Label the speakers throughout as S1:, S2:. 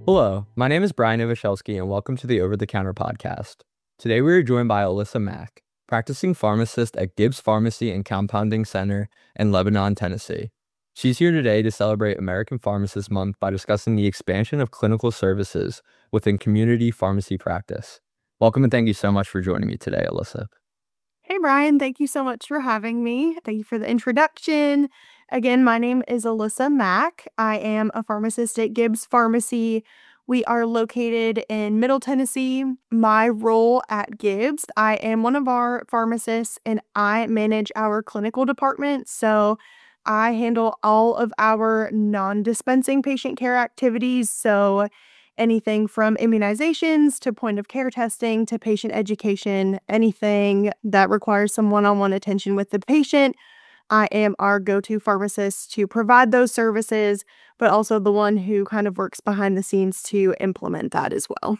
S1: Hello, my name is Brian Novoselsky, and welcome to the Over the Counter podcast. Today we are joined by Alyssa Mack, practicing pharmacist at Gibbs Pharmacy and Compounding Center in Lebanon, Tennessee. She's here today to celebrate American Pharmacist Month by discussing the expansion of clinical services within community pharmacy practice. Welcome and thank you so much for joining me today, Alyssa.
S2: Hey, Brian. Thank you so much for having me. Thank you for the introduction. Again, my name is Alyssa Mack. I am a pharmacist at Gibbs Pharmacy. We are located in Middle Tennessee. My role at Gibbs, I am one of our pharmacists and I manage our clinical department. So I handle all of our non-dispensing patient care activities. So anything from immunizations to point of care testing to patient education, anything that requires some one-on-one attention with the patient. I am our go-to pharmacist to provide those services, but also the one who kind of works behind the scenes to implement that as well.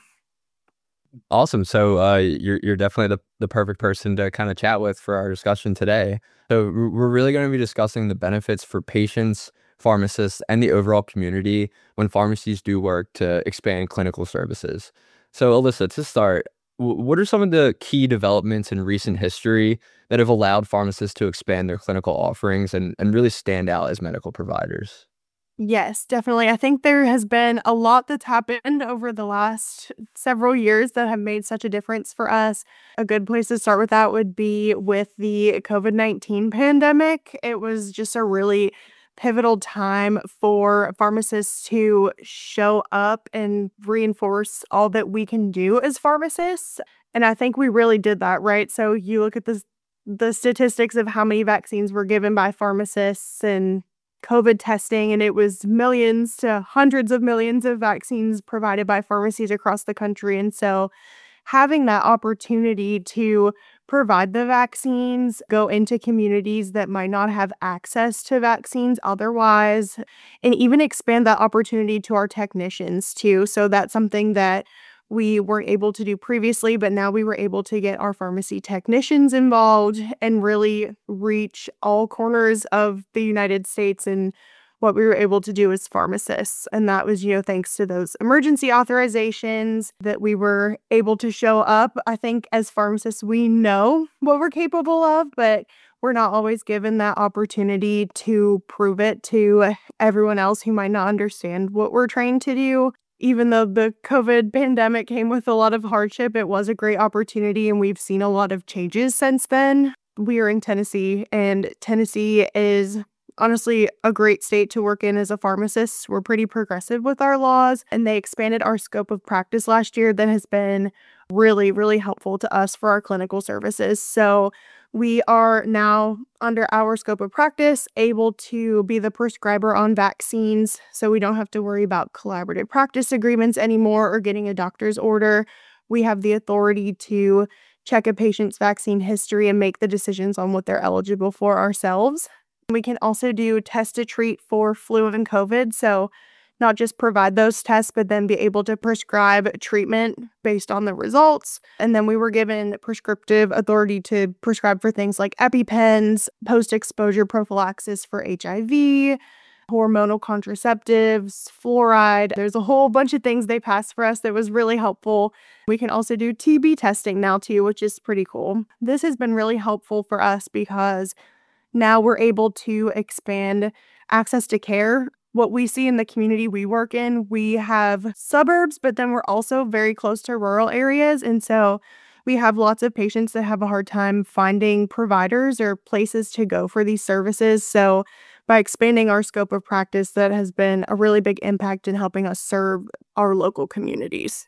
S1: Awesome. So you're definitely the perfect person to kind of chat with for our discussion today. So we're really going to be discussing the benefits for patients, pharmacists, and the overall community when pharmacies do work to expand clinical services. So Alyssa, to start, what are some of the key developments in recent history that have allowed pharmacists to expand their clinical offerings and really stand out as medical providers?
S2: Yes, definitely. I think there has been a lot that's happened over the last several years that have made such a difference for us. A good place to start with that would be with the COVID-19 pandemic. It was just a really pivotal time for pharmacists to show up and reinforce all that we can do as pharmacists. And I think we really did that, right? So you look at the statistics of how many vaccines were given by pharmacists and COVID testing, and it was millions to hundreds of millions of vaccines provided by pharmacies across the country. And so having that opportunity to provide the vaccines, go into communities that might not have access to vaccines otherwise, and even expand that opportunity to our technicians too. So that's something that we weren't able to do previously, but now we were able to get our pharmacy technicians involved and really reach all corners of the United States and what we were able to do as pharmacists. And that was, thanks to those emergency authorizations that we were able to show up. I think as pharmacists, we know what we're capable of, but we're not always given that opportunity to prove it to everyone else who might not understand what we're trained to do. Even though the COVID pandemic came with a lot of hardship, it was a great opportunity, and we've seen a lot of changes since then. We are in Tennessee, and Tennessee is honestly a great state to work in as a pharmacist. We're pretty progressive with our laws, and they expanded our scope of practice last year that has been really, really helpful to us for our clinical services. So we are now, under our scope of practice, able to be the prescriber on vaccines. So we don't have to worry about collaborative practice agreements anymore or getting a doctor's order. We have the authority to check a patient's vaccine history and make the decisions on what they're eligible for ourselves. We can also do test to treat for flu and COVID. So not just provide those tests, but then be able to prescribe treatment based on the results. And then we were given prescriptive authority to prescribe for things like EpiPens, post-exposure prophylaxis for HIV, hormonal contraceptives, fluoride. There's a whole bunch of things they passed for us that was really helpful. We can also do TB testing now too, which is pretty cool. This has been really helpful for us because now we're able to expand access to care. What we see in the community we work in, we have suburbs, but then we're also very close to rural areas. And so we have lots of patients that have a hard time finding providers or places to go for these services. So by expanding our scope of practice, that has been a really big impact in helping us serve our local communities.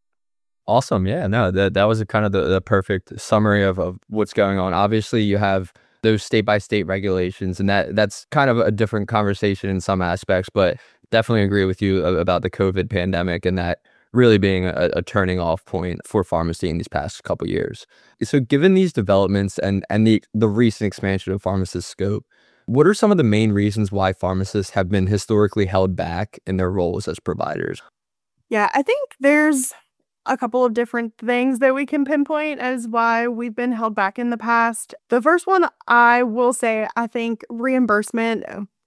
S1: Awesome. Yeah, no, that was a kind of the perfect summary of what's going on. Obviously, you have those state by state regulations, and that's kind of a different conversation in some aspects, but definitely agree with you about the COVID pandemic and that really being a turning off point for pharmacy in these past couple years. So given these developments and the recent expansion of pharmacist scope, what are some of the main reasons why pharmacists have been historically held back in their roles as providers?
S2: Yeah, I think there's a couple of different things that we can pinpoint as why we've been held back in the past. The first one, I will say, I think reimbursement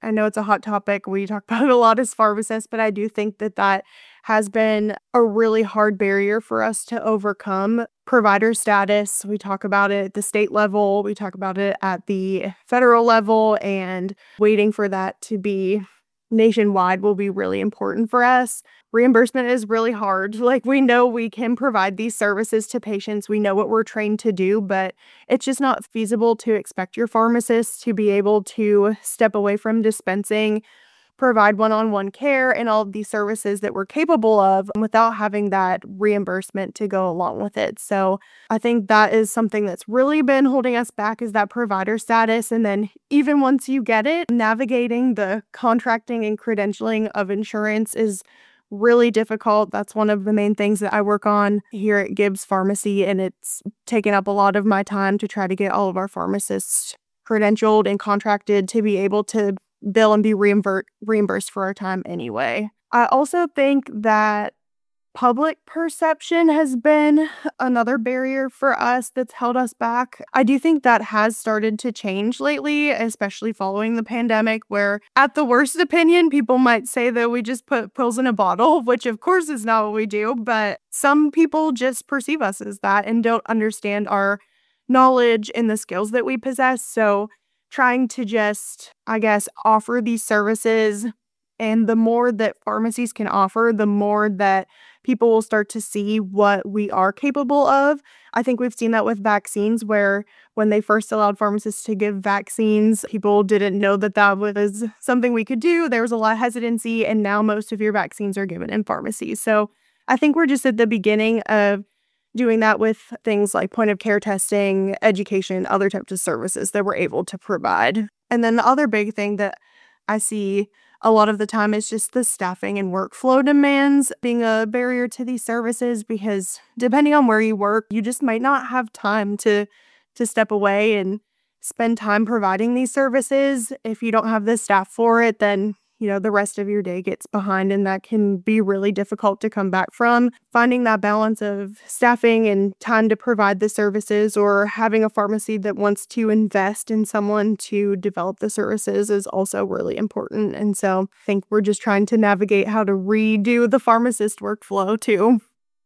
S2: I know it's a hot topic we talk about it a lot as pharmacists, but I do think that that has been a really hard barrier for us to overcome. Provider status, we talk about it at the state level, we talk about it at the federal level, and waiting for that to be nationwide will be really important for us. Reimbursement is really hard. Like, we know we can provide these services to patients, we know what we're trained to do, but it's just not feasible to expect your pharmacist to be able to step away from dispensing, provide one-on-one care and all of these services that we're capable of without having that reimbursement to go along with it. So I think that is something that's really been holding us back, is that provider status. And then even once you get it, navigating the contracting and credentialing of insurance is really difficult. That's one of the main things that I work on here at Gibbs Pharmacy, and it's taken up a lot of my time to try to get all of our pharmacists credentialed and contracted to be able to bill and be reimbursed for our time anyway. I also think that public perception has been another barrier for us that's held us back. I do think that has started to change lately, especially following the pandemic, where at the worst opinion, people might say that we just put pills in a bottle, which of course is not what we do, but some people just perceive us as that and don't understand our knowledge and the skills that we possess. So trying to just, I guess, offer these services, and the more that pharmacies can offer, the more that people will start to see what we are capable of. I think we've seen that with vaccines, where when they first allowed pharmacists to give vaccines, people didn't know that that was something we could do. There was a lot of hesitancy, and now most of your vaccines are given in pharmacies. So I think we're just at the beginning of doing that with things like point of care testing, education, other types of services that we're able to provide. And then the other big thing that I see a lot of the time is just the staffing and workflow demands being a barrier to these services, because depending on where you work, you just might not have time to step away and spend time providing these services. If you don't have the staff for it, then the rest of your day gets behind, and that can be really difficult to come back from. Finding that balance of staffing and time to provide the services, or having a pharmacy that wants to invest in someone to develop the services, is also really important. And so I think we're just trying to navigate how to redo the pharmacist workflow too.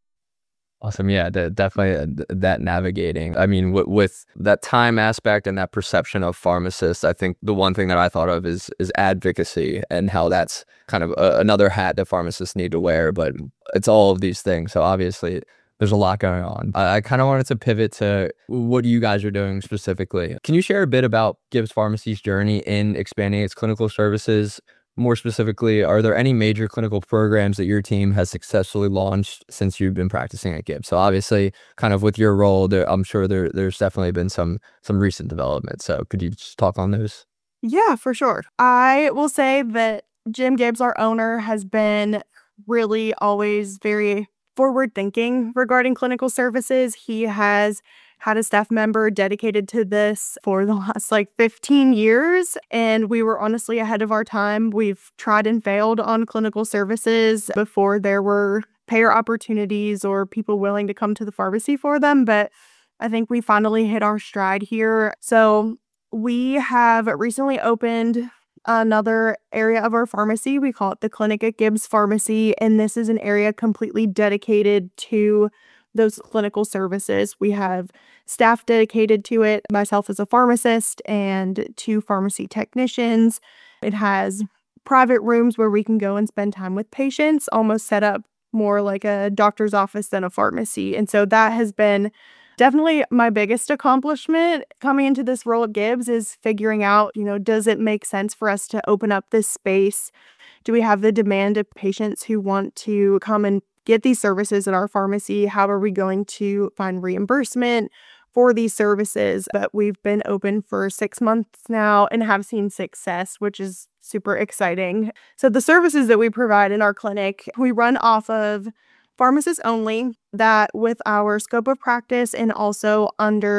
S1: Awesome. Yeah, definitely that navigating. I mean, with that time aspect and that perception of pharmacists, I think the one thing that I thought of is advocacy, and how that's kind of another hat that pharmacists need to wear, but it's all of these things. So obviously there's a lot going on. I kind of wanted to pivot to what you guys are doing specifically. Can you share a bit about Gibbs Pharmacy's journey in expanding its clinical services? More specifically, are there any major clinical programs that your team has successfully launched since you've been practicing at Gibbs? So obviously, kind of with your role, I'm sure there's definitely been some recent developments. So could you just talk on those?
S2: Yeah, for sure. I will say that Jim Gibbs, our owner, has been really always very forward thinking regarding clinical services. He has had a staff member dedicated to this for the last 15 years, and we were honestly ahead of our time. We've tried and failed on clinical services before there were payer opportunities or people willing to come to the pharmacy for them, but I think we finally hit our stride here. So we have recently opened another area of our pharmacy. We call it the Clinic at Gibbs Pharmacy, and this is an area completely dedicated to those clinical services. We have staff dedicated to it, myself as a pharmacist and 2 pharmacy technicians. It has private rooms where we can go and spend time with patients, almost set up more like a doctor's office than a pharmacy. And so that has been definitely my biggest accomplishment coming into this role at Gibbs, is figuring out, does it make sense for us to open up this space? Do we have the demand of patients who want to come and get these services at our pharmacy? How are we going to find reimbursement for these services? But we've been open for 6 months now and have seen success, which is super exciting. So the services that we provide in our clinic, we run off of pharmacists only, that with our scope of practice and also under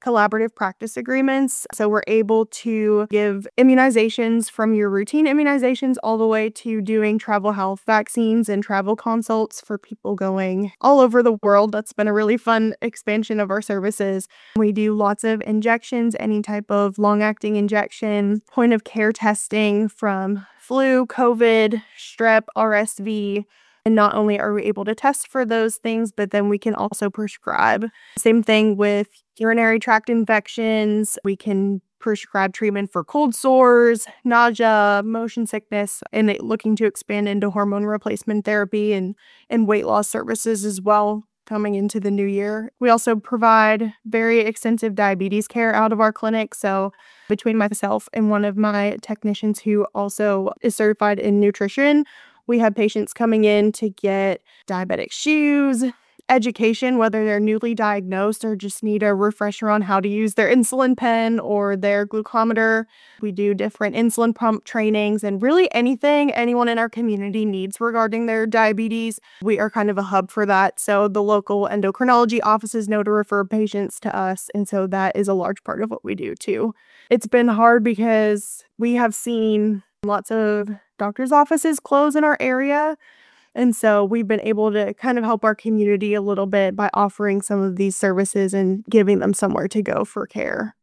S2: collaborative practice agreements. So we're able to give immunizations from your routine immunizations all the way to doing travel health vaccines and travel consults for people going all over the world. That's been a really fun expansion of our services. We do lots of injections, any type of long-acting injection, point of care testing from flu, COVID, strep, RSV. And not only are we able to test for those things, but then we can also prescribe. Same thing with urinary tract infections. We can prescribe treatment for cold sores, nausea, motion sickness, and looking to expand into hormone replacement therapy and weight loss services as well coming into the new year. We also provide very extensive diabetes care out of our clinic. So between myself and one of my technicians who also is certified in nutrition, we have patients coming in to get diabetic shoes, education, whether they're newly diagnosed or just need a refresher on how to use their insulin pen or their glucometer. We do different insulin pump trainings and really anything anyone in our community needs regarding their diabetes. We are kind of a hub for that. So the local endocrinology offices know to refer patients to us. And so that is a large part of what we do too. It's been hard because we have seen lots of doctors' offices close in our area. And so we've been able to kind of help our community a little bit by offering some of these services and giving them somewhere to go for care.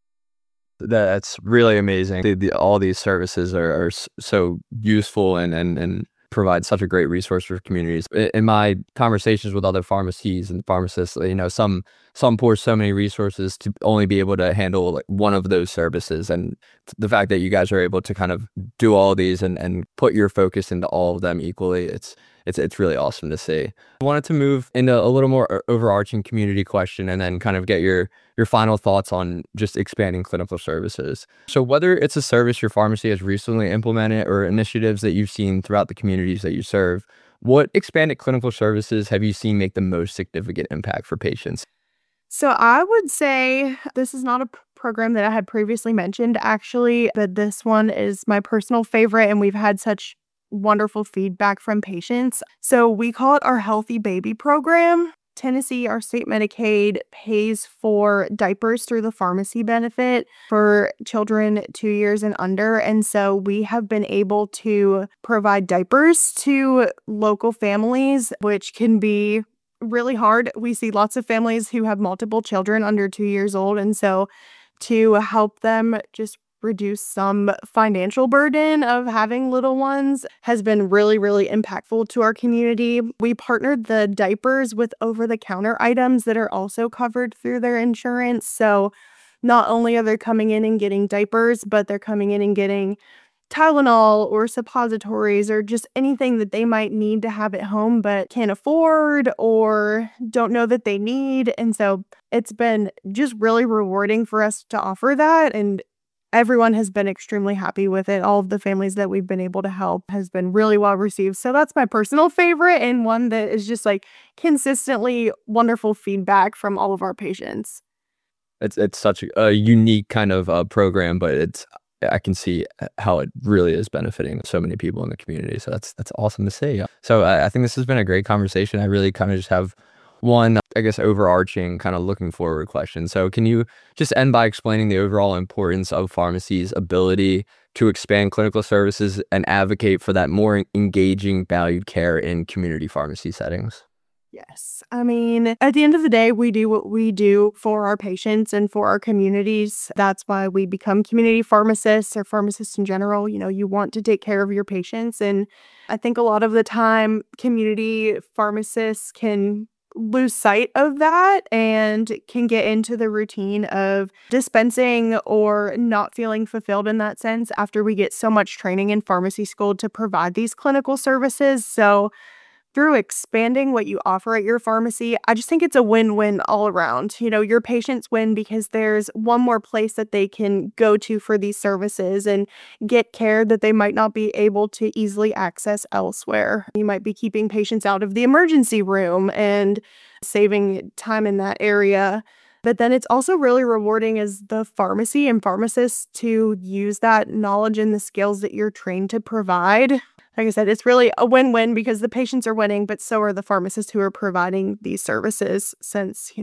S1: That's really amazing. All these services are so useful and provide such a great resource for communities. In my conversations with other pharmacies and pharmacists, some pour so many resources to only be able to handle like one of those services. And the fact that you guys are able to kind of do all these and put your focus into all of them equally, it's really awesome to see. I wanted to move into a little more overarching community question and then kind of get your final thoughts on just expanding clinical services. So whether it's a service your pharmacy has recently implemented or initiatives that you've seen throughout the communities that you serve, what expanded clinical services have you seen make the most significant impact for patients?
S2: So I would say this is not a program that I had previously mentioned, actually, but this one is my personal favorite, and we've had such wonderful feedback from patients. So we call it our Healthy Baby Program. Tennessee, our state Medicaid, pays for diapers through the pharmacy benefit for children 2 years and under. And so we have been able to provide diapers to local families, which can be really hard. We see lots of families who have multiple children under 2 years old. And so to help them just reduce some financial burden of having little ones has been really, really impactful to our community. We partnered the diapers with over-the-counter items that are also covered through their insurance. So not only are they coming in and getting diapers, but they're coming in and getting Tylenol or suppositories or just anything that they might need to have at home but can't afford or don't know that they need. And so it's been just really rewarding for us to offer that, and everyone has been extremely happy with it. All of the families that we've been able to help has been really well received. So that's my personal favorite and one that is just like consistently wonderful feedback from all of our patients.
S1: It's such a unique kind of program, but I can see how it really is benefiting so many people in the community. So that's awesome to see. So I think this has been a great conversation. I really kind of just have one, I guess, overarching kind of looking forward question. So can you just end by explaining the overall importance of pharmacy's ability to expand clinical services and advocate for that more engaging, valued care in community pharmacy settings?
S2: Yes. I mean, at the end of the day, we do what we do for our patients and for our communities. That's why we become community pharmacists or pharmacists in general. You want to take care of your patients. And I think a lot of the time, community pharmacists can lose sight of that and can get into the routine of dispensing or not feeling fulfilled in that sense after we get so much training in pharmacy school to provide these clinical services. So through expanding what you offer at your pharmacy, I just think it's a win-win all around. Your patients win because there's one more place that they can go to for these services and get care that they might not be able to easily access elsewhere. You might be keeping patients out of the emergency room and saving time in that area. But then it's also really rewarding as the pharmacy and pharmacists to use that knowledge and the skills that you're trained to provide. Like I said, it's really a win-win because the patients are winning, but so are the pharmacists who are providing these services since,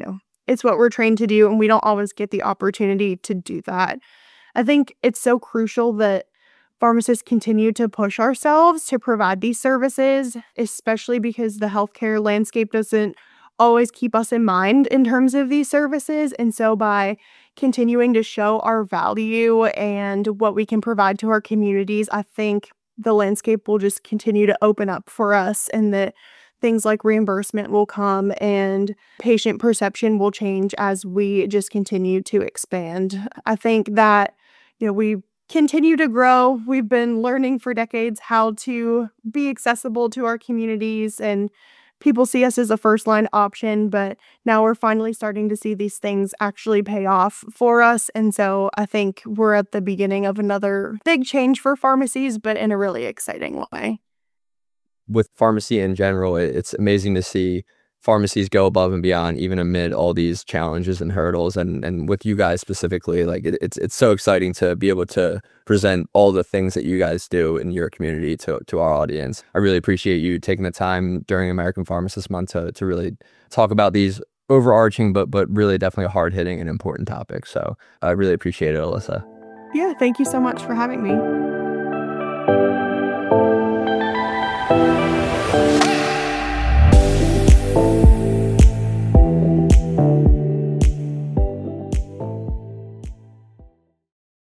S2: It's what we're trained to do, and we don't always get the opportunity to do that. I think it's so crucial that pharmacists continue to push ourselves to provide these services, especially because the healthcare landscape doesn't always keep us in mind in terms of these services. And so, by continuing to show our value and what we can provide to our communities, I think the landscape will just continue to open up for us, and that things like reimbursement will come and patient perception will change as we just continue to expand. I think that, we continue to grow. We've been learning for decades how to be accessible to our communities, and people see us as a first line option, but now we're finally starting to see these things actually pay off for us. And so I think we're at the beginning of another big change for pharmacies, but in a really exciting way.
S1: With pharmacy in general, it's amazing to see pharmacies go above and beyond even amid all these challenges and hurdles. And with you guys specifically, like it's so exciting to be able to present all the things that you guys do in your community to our audience. I really appreciate you taking the time during American Pharmacist Month to really talk about these overarching but really definitely hard hitting and important topics. So I really appreciate it, Alyssa.
S2: Yeah, thank you so much for having me.